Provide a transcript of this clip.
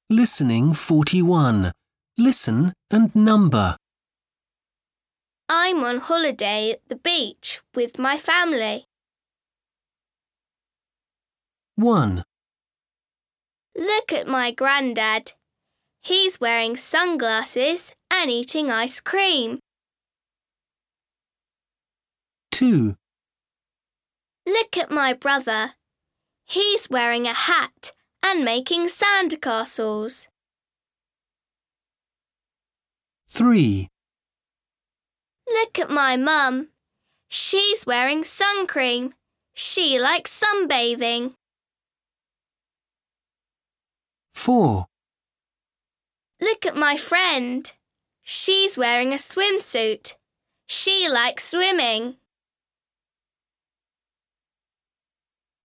Listening 41. Listen and number. I'm on holiday at the beach with my family. 1, Look at my granddad. He's wearing sunglasses and eating ice cream. 2, Look at my brother. He's wearing a hat and making sandcastles. 3, Look at my mum. She's wearing sun cream. She likes sunbathing. 4, Look at my friend. She's wearing a swimsuit. She likes swimming.